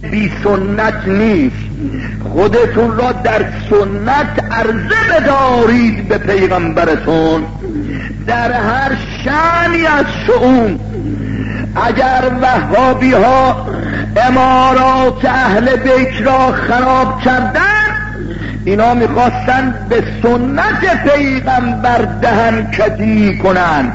بی سنت نیست. خودتون را در سنت عرضه بدارید به پیغمبرتون در هر شأنی از شؤون. اگر وهابی ها امارات اهل بیت را خراب کردن، اینا میخواستن به سنت پیغمبر دهن کجی کنن.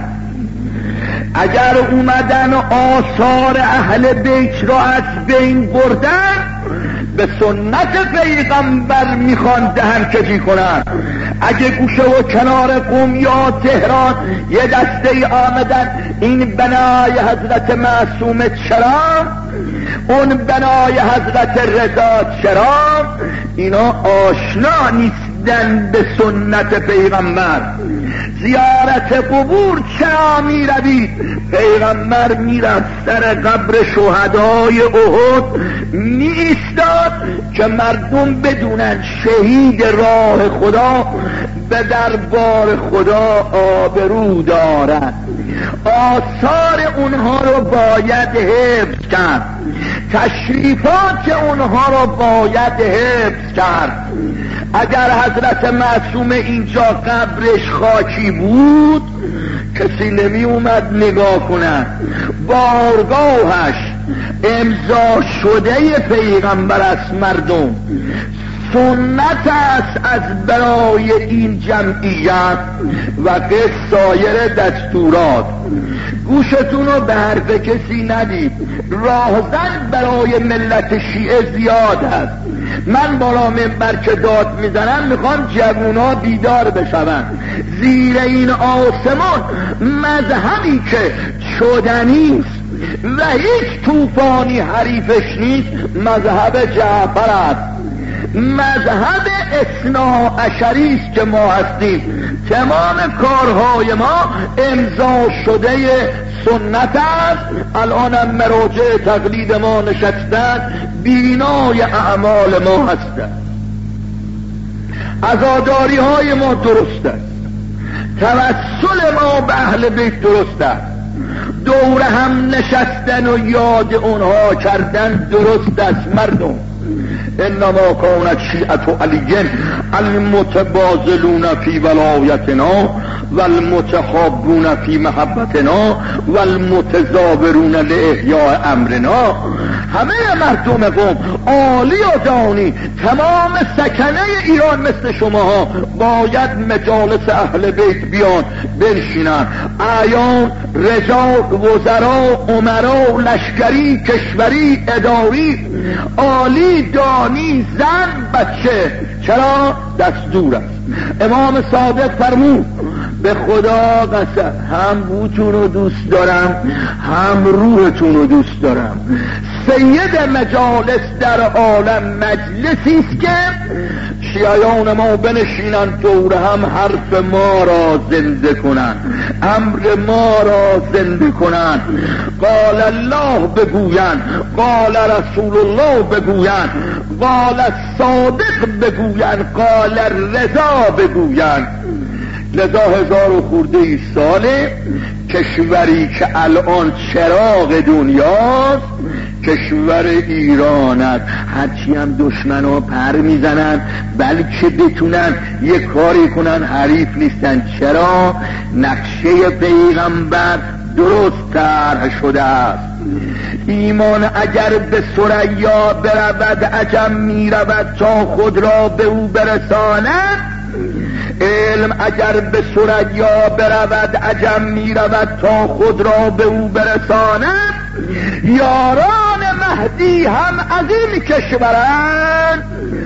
اگر اومدن آثار اهل بیت را از بین بردن، به سنت پیغمبر میخوان دهن کجی کنن. اگه گوشه و کنار قم یا تهران یه دسته آمدن این بنای حضرت معصوم چرا، اون بنای حضرت رضا چرا، اینا آشنا نیستن به سنت پیغمبر. زیارت قبور چرا می روید؟ پیغمبر میرفت سر قبر شهدای احد می ایستاد که مردم بدونن شهید راه خدا به دربار خدا آبرو دارند. آثار اونها رو باید حفظ کرد، تشریفات اونها رو باید حفظ کرد. اگر حضرت معصوم اینجا قبرش خاکی بود، کسی نمی اومد نگاه کنن. بارگاهش امضا شده پیغمبر است. مردم سنت است از برای این جمعیت و سایر دستورات. گوشتون رو به حرف کسی ندید. راهزن برای ملت شیعه زیاد است. من بالا منبر که داد میزنم میخوام جوونا بیدار بشون. زیر این آسمان مذهبی که شدنیست و هیچ طوفانی حریفش نیست مذهب جعفر است. مذهب اثنا عشری است که ما هستیم. تمام کارهای ما امضا شده سنت است. الانم مراجع تقلید ما نشستن، بینای اعمال ما هستند. عزاداری های ما درست است، توسل ما به اهل بیت درست است، دور هم نشستن و یاد اونها کردن درست است. مردم انما کانت شیعة علی المتبازلون فی ولایتنا والمتحابون فی محبتنا والمتزاورون لاحیاء امرنا. همه مردم قوم عالی و دانی تمام سکنه ایران مثل شماها باید مجالس اهل بیت بیان بنشینن. اعیان، رجال، وزرا، امرا، لشکری، کشوری، اداری، عالی دانی، زن، بچه. چرا؟ دستور است. امام صادق فرمود به خدا قسم هم بوتون رو دوست دارم هم روحتون رو دوست دارم. سید مجالس در عالم مجلسی است که شیعیان ما بنشینن دور هم حرف ما را زنده کنن، امر ما را زنده کنن. قال الله بگوین، قال رسول الله بگوین، قال صادق بگوین، قال رضا بگوین. لذا 1000 و خورده ای ساله کشوری که الان چراغ دنیاست کشور ایران است. هرچی هم دشمنا پر میزنن بلکه بتونن یه کاری کنن حریف نیستن. چرا؟ نقشه پیغمبر درست طرح شده است. ایمان اگر به ثریا برود عجم میرود تا خود را به او برساند. علم اگر به ثریا برود عجم میرود تا خود را به او برساند. یاران مهدی هم از این کشورند،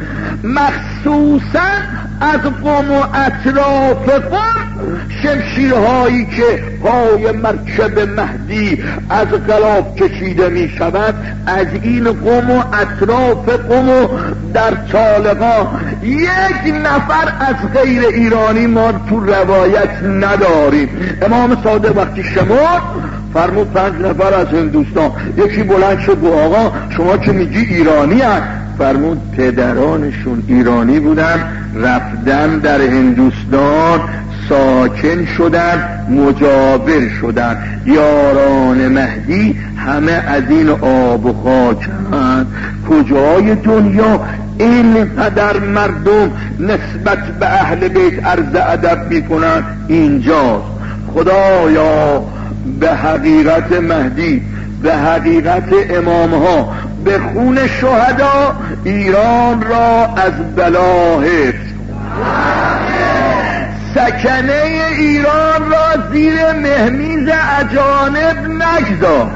مخصوصا از قم و اطراف قم. شمشیرهایی که پای مرکب مهدی از غلاف کشیده می شود از این قم و اطراف قم و در طالقا. یک نفر از غیر ایرانی ما تو روایت نداریم. امام صادق وقتی شمرد فرمود 5 نفر از هندوستان. یکی بلند شد گفت آقا شما که میگی ایرانی هست؟ فرمود پدرانشون ایرانی بودن، رفتن در هندوستان ساکن شدن، مجاور شدن. یاران مهدی همه از این آب و خاکند. کجای دنیا اینقدر مردم نسبت به اهل بیت عرض ادب میکنن؟ اینجاست. خدایا به حقیقت مهدی، به حقیقت امام ها، به خون شهدا ایران را از بلا حفظ، سکنه ایران را زیر مهمیز اجانب نگذار.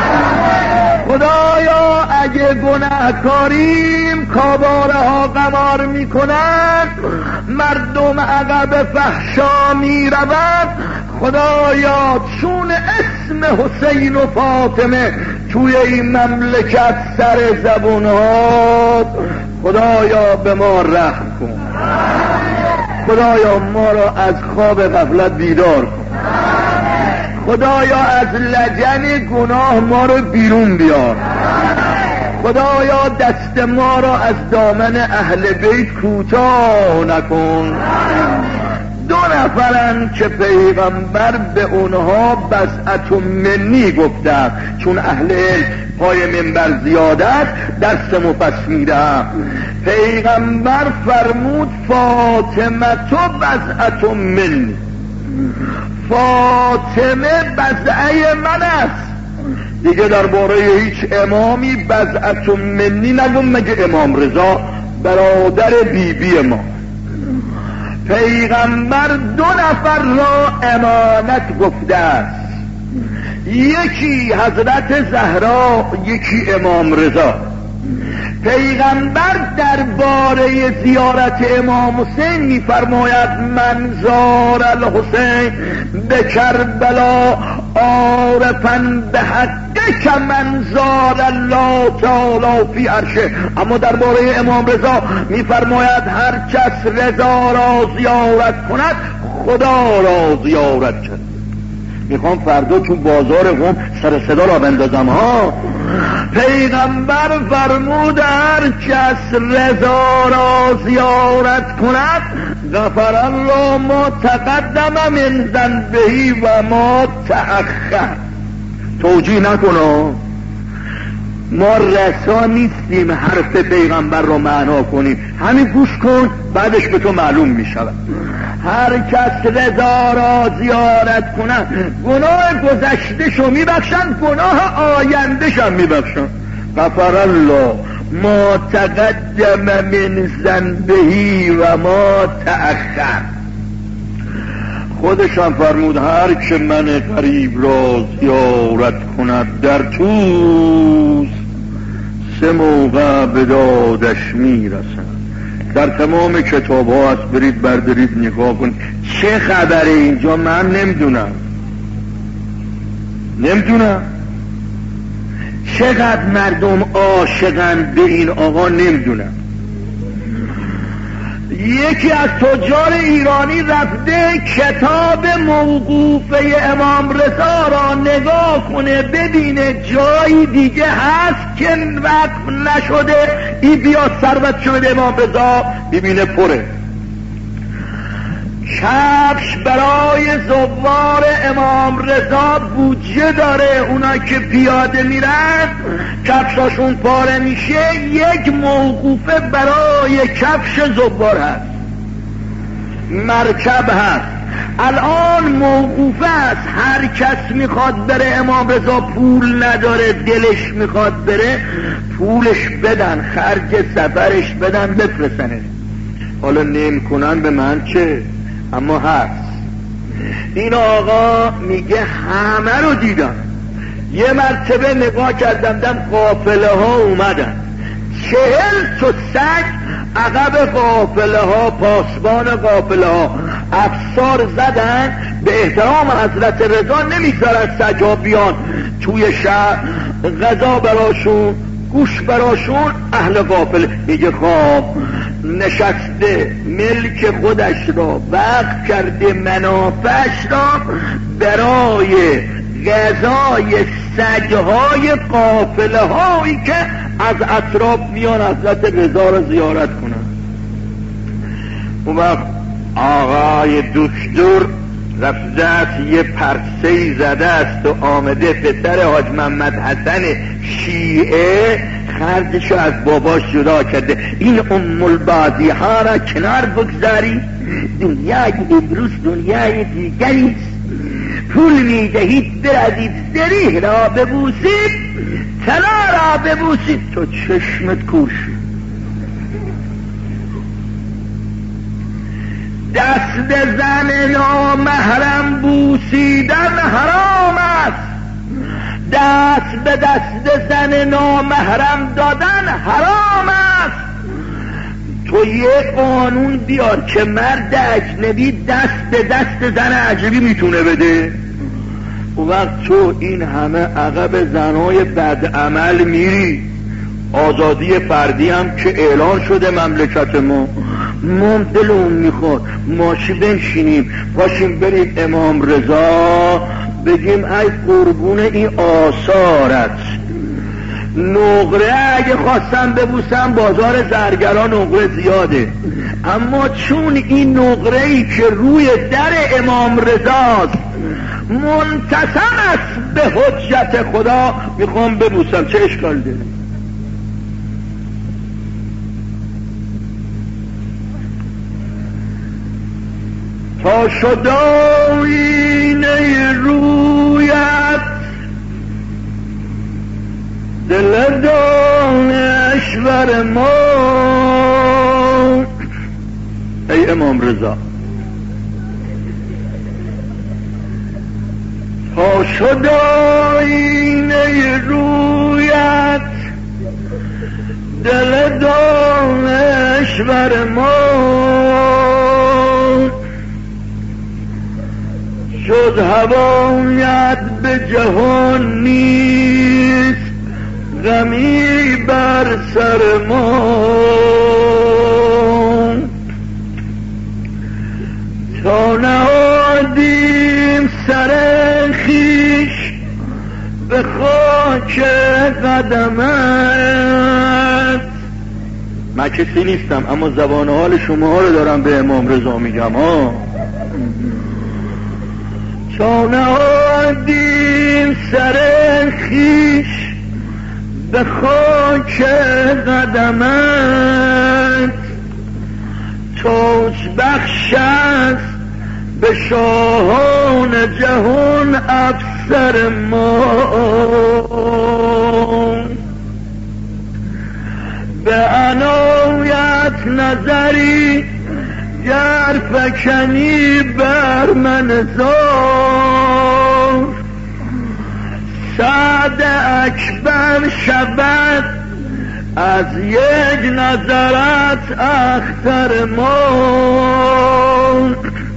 خدایا اگه گناهکاریم، کاباره ها قمار میکنند، مردم عقب فحشا میروند، خدایا چون اسم حسین و فاطمه توی این مملکت سر زبون ها، خدایا به ما رحم کن. خدایا ما را از خواب غفلت بیدار کن. خدایا از لجن گناه ما رو بیرون بیار. خدایا دست ما را از دامن اهل بیت کوتاه نکن. 2 نفرن که پیغمبر به اونها بسعت منی گفته، چون اهل علم پای منبر زیادت درس مفصل میدم. پیغمبر فرمود فاطمه تو بسعت منی، فاطمه بضعه من است. دیگه درباره هیچ امامی بضعت منی نگم مگه امام رضا برادر بیبی ما. پیغمبر 2 نفر را امانت گفته است، یکی حضرت زهرا، یکی امام رضا. پیغمبر درباره زیارت امام حسین میفرماید من زار الحسین به کربلا عارفا به حقه من زار الله تعالی فی عرشه. اما درباره امام رضا میفرماید هر کس رضا را زیارت کند خدا را زیارت کرد. میخوام فردا تو بازار قم سر صدا را بندازم ها. پیغمبر فرمود هر کس رضا را زیارت کند غفر الله ما تقدم من ذنبه و ما تأخر. توجیه نکنم، ما رسا نیستیم حرف پیغمبر رو معنا کنیم، همین گوش کن بعدش به تو معلوم می شود. هر کس رضا را زیارت کنند گناه گذشتهشو می بخشند، گناه آیندهش هم می بخشند. غفر الله ما تقدم من ذنبه و ما تأخر. خودشان فرمود هر که من غریب را زیارت کند در توس 3 موقع به دادش میرسند. در تمام کتاب ها هست، برید بردارید نگاه کنید. چه خبره اینجا من نمیدونم چقدر مردم عاشقن به این آقا نمیدونم. یکی از تجار ایرانی رفته کتاب موقوفه امام رضا را نگاه کنه ببینه جایی دیگه هست که وقف نشده، این بیاد ثروت شده امام رضا ببینه پره. کفش برای زوار امام رضا بودجه داره، اونا که پیاده میرن کفشاشون پاره میشه، یک موقوفه برای کفش زوار هست، مرکب هست. الان موقوفه است، هر کس میخواد بره امام رضا پول نداره دلش میخواد بره پولش بدن، خرج سفرش بدن بفرستنه. حالا نمیکنن به من چه، اما هست. این آقا میگه همه رو دیدم. یه مرتبه نگاه کردم قافله ها اومدن، 40 تا سگ عقب قافله ها، پاسبان قافله ها افسار زدن به احترام حضرت رضا نمیذارن سگا بیان توی شهر، غذا براشون گوش براشون. اهل قافله میگه خواب نشسته ملک خودش را وقت کرده منافعش را برای غذای سگهای قافله هایی که از اطراف میان حضرت رضا را زیارت کنن. اون وقت آقای دکتر رفته است یه پرسه‌ای زده است و آمده پسر حاج محمد حسن شیعه خرجشو از باباش جدا کرده. این ام البادی ها را کنار بگذاری، دنیای امروز دنیای دیگری است. پول میدهید بروید زریح را ببوسید، طلا را ببوسید تو چشمت کور شد. دست زن نامحرم بوسیدن حرام است، دست به دست زن نامحرم دادن حرام است. تو یه قانون بیار که مرد اجنبی دست به دست زن اجنبی میتونه بده. وقت تو این همه عقب زنای بدعمل میری. آزادی فردی هم که اعلان شده مملکت ما دلمون میخواد ماشی بنشینیم پاشیم بریم امام رضا بگیم ای قربون این آثارت. نقره اگه خواستم ببوسم بازار زرگران نقره زیاده، اما چون این نقره‌ای که روی در امام رضاست منتصم است به حجت خدا میخوام ببوسم، چه اشکال داره؟ تا شد آینه رویت دل دانشور ما. ای امام رضا تا شد آینه رویت دل دانشور ما، شد هوایت به جهان نیست غمی بر سر ما. تا نهادیم سر خویش به خاک قدمت. من کسی نیستم اما زبان حال شما رو دارم به امام رضا میگم ها. تا نهادیم سر خویش به خاک قدمت، توش بخش است به شاهان جهان افسر ما. به عنایت نظری گر فکنی بر من زار، سعد اکبر شود از یک نظرت اختر ما.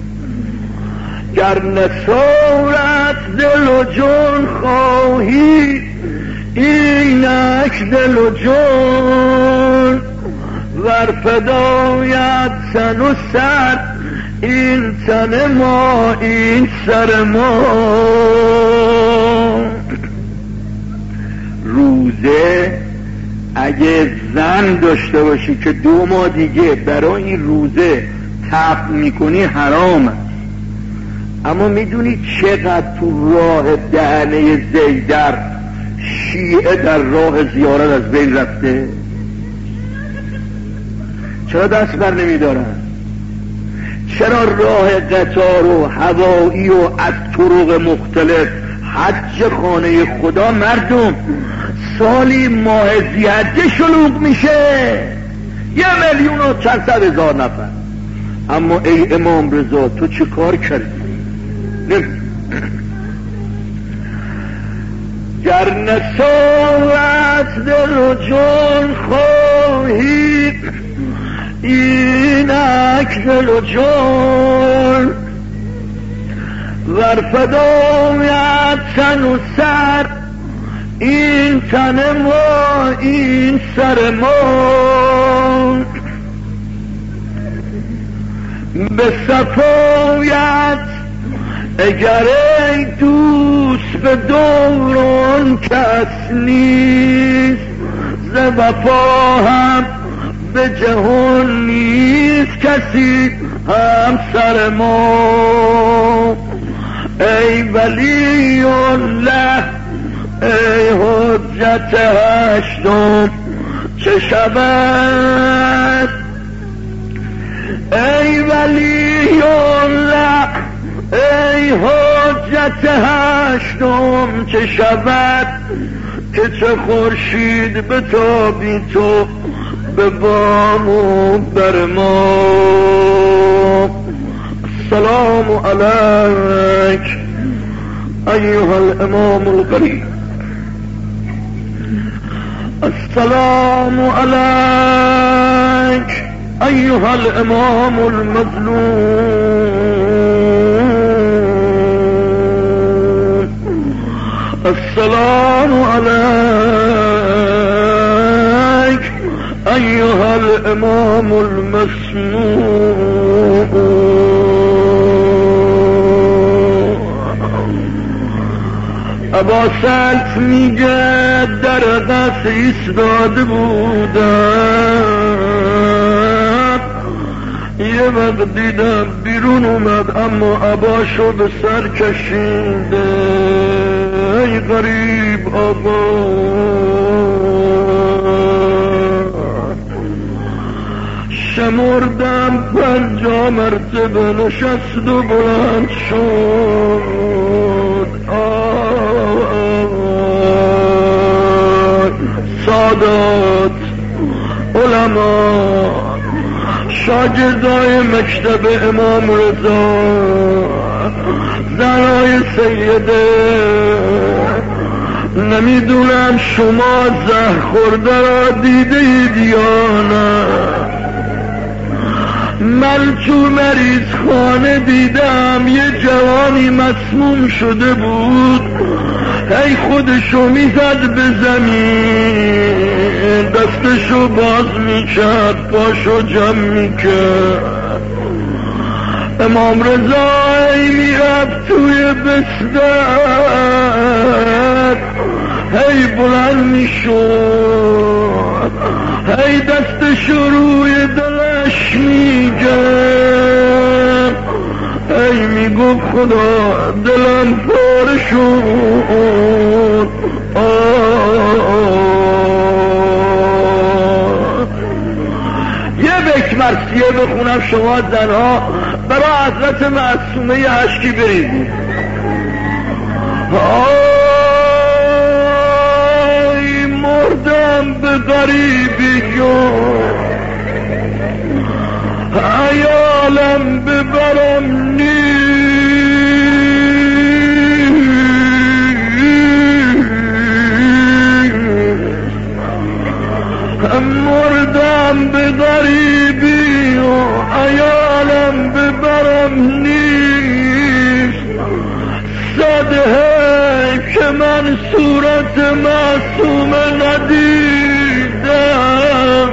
گر نصورت دل و جان خواهی اینک دل و جان، ور فدایت تن و سر این تن ما این سر ما. روزه اگه زن داشته باشی که 2 ماه دیگه برای این روزه تف میکنی حرام است. اما میدونی چقدر تو راه دهنه زیدر شیعه در راه زیارت از بین رفته؟ چرا دست بر نمیدارن؟ چرا راه قطار و هوایی و از طرق مختلف حج خانه خدا مردم سالی ماه ذی‌حجه شلوغ میشه 1,400,000 نفر. اما ای امام رضا تو چه کار کردی؟ گر نصارت دل و جان خواهی اینک دل و جان، ور فدایت تن و سر این تن ما این سر ما. به صفایت اگر ای دوست به دوران کس نیست، ز وفا هم به جهان نیست کسی همسر ما. ای ولی الله ای حجت هشتم چه شود؟ ای ولی الله ای حجت هشتم چه شود که چه خورشید بتابی تو به بام و بر ما. السلام علیک ایها الامام القریب. السلام علیک ایها الامام المظلوم. السلام علیک ایها الامام المسموع. ابا سلف میگه در قصر ایستاده بودم، یه وقت دیدم بیرون اومد اما عباشو به سر کشیده. ای غریب آقا، شمردم 50 مرتبه نشست و بلند شد. سادات علما شاگردای مکتب امام رضا، زنای سیده، نمیدونم شما زهر خورده را دیده اید یا نه؟ من تو مریض خانه دیدم یه جوانی مسموم شده بود، هی خودشو میزد به زمین، دستشو باز میکرد، پاشو جمع میکرد. امام رضا ای میرفت توی بستر، هی بلند میشد، هی دستشو روی دلش میگرد، ای میگفت خدا دلم پاره شد. یه بیت مرثیه بخونم شما زنها برای حضرت معصومه اشکی بریزید. آی مردم به غریبی عیالم ببرم مردم به غریبی و عیالم ببرم نیست. صدهی که من صورت معصومه ندیدم.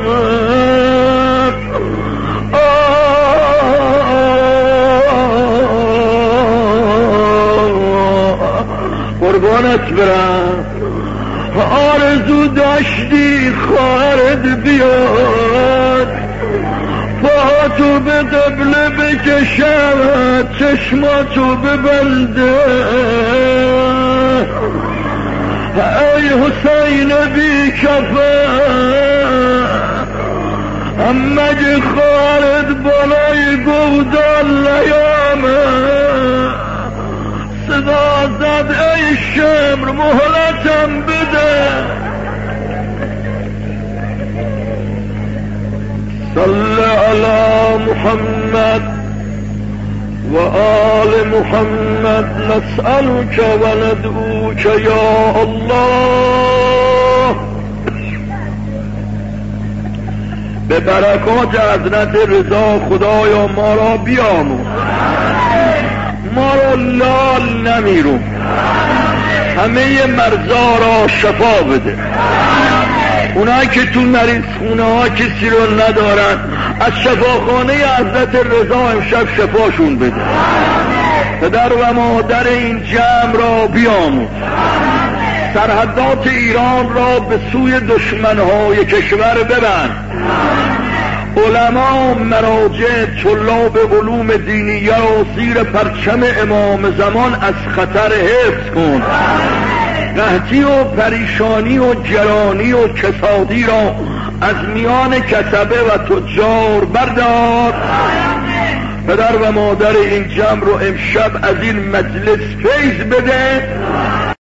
قربانت برم، آرزو داشتی خواهرت بیاد، پاهاتو به قبله بکشد، چشماتو ببنده. ای حسین بی کفن، مگه خواهرت بالای گودال نیامد؟ صدا زد ای شمر مهلتم بده. صل علی محمد و آل محمد نسألك و ندعوك یا الله. به برکات حضرت رضا خدایا ما را بیاموز، ما را لال نمیرون، همه مرضا را شفا بده. اونایی که تو مریض خونه ها کسی رو ندارن، از شفاخانه حضرت رضا امشب شفاشون بده. پدر و مادر این جمع را بیاموز، سرحدات ایران را به سوی دشمنهای کشور ببند، علما، مراجع، طلاب علوم دینیه را زیر پرچم امام زمان از خطر حفظ کن. قحطی و پریشانی و گرانی و کسادی را از میان کسبه و تجار بردار. پدر و مادر این جمع رو امشب از این مجلس فیض بده.